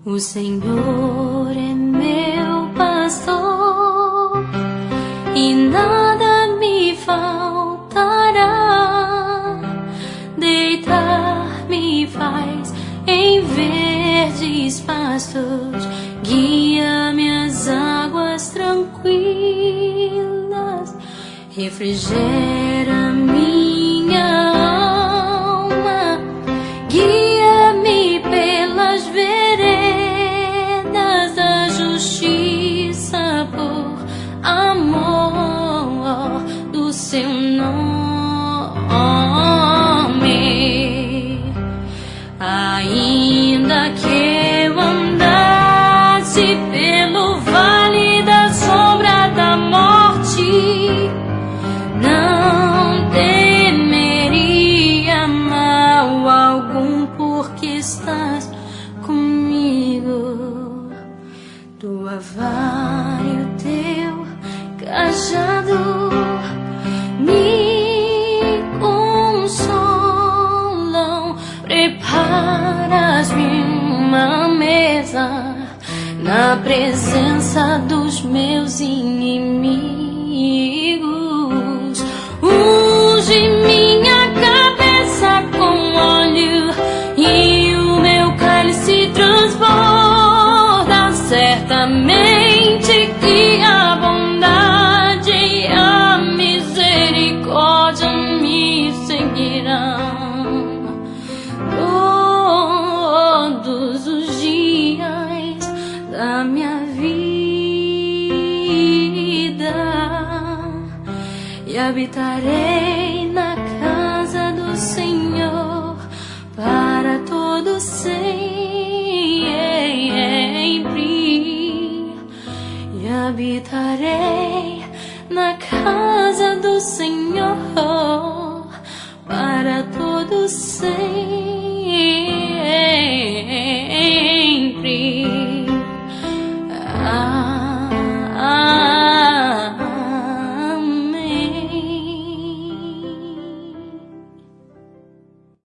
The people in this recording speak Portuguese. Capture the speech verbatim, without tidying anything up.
O Senhor é meu pastor e nada me faltará. Deitar-me faz em verdes pastos, guia-me às águas tranquilas, refrigera minha alma, guia-me pelas veredas da justiça por amor do seu nome. Ainda que eu andasse pelo vale da sombra da morte, não temeria mal algum, porque estás comigo. Tua vara e o teu cajado me consolam. Preparas-me uma mesa na presença dos meus inimigos. Unge minha cabeça com óleo e o meu cálice transborda. Certamente que a bondade e a misericórdia me seguirão todos os dias da minha vida, e habitarei na casa do Senhor para todo sempre, e habitarei na casa do Senhor para todo sempre.